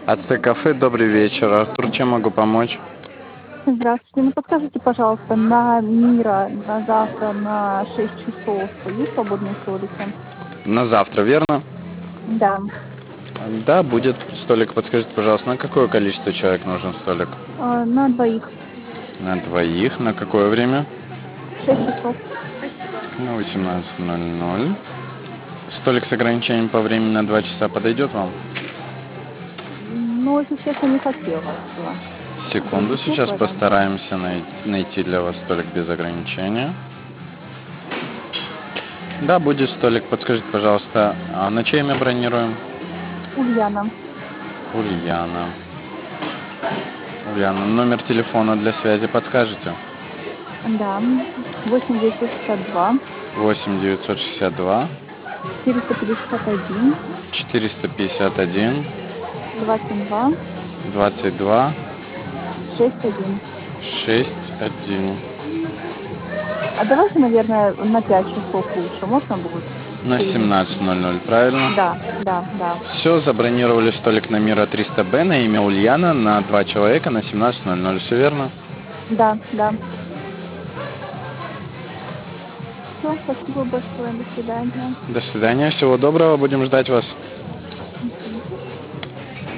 АЦ кафе, добрый вечер. Артур, чем могу помочь? Здравствуйте. Ну, подскажите, пожалуйста, на Мира на завтра на 6 часов есть свободные столики? На завтра, верно? Да, Да, будет столик. Подскажите, пожалуйста, на какое количество человек нужен столик? на двоих. На двоих. На какое время? 6 часов. На 18:00. Столик с ограничением по времени на 2 часа подойдет вам? Ну, если честно, не хотелось бы. 10 Секунду, часов сейчас вариант. постараемся найти для вас столик без ограничения. Да, будет столик. Подскажите, пожалуйста, а на чье имя бронируем? Ульяна. Ульяна. Ульяна, номер телефона для связи подскажете? Да. 8 962 8 962 451 451 22 22 61. 61. А давайте, наверное, на 5 часов лучше. Можно будет На перенести? 17:00, правильно? Да, да, да. Все, забронировали столик на Мира 300Б на имя Ульяна на 2 человека на 17:00, все верно? Да, да. Все, спасибо большое. До свидания. До свидания, всего доброго, будем ждать вас.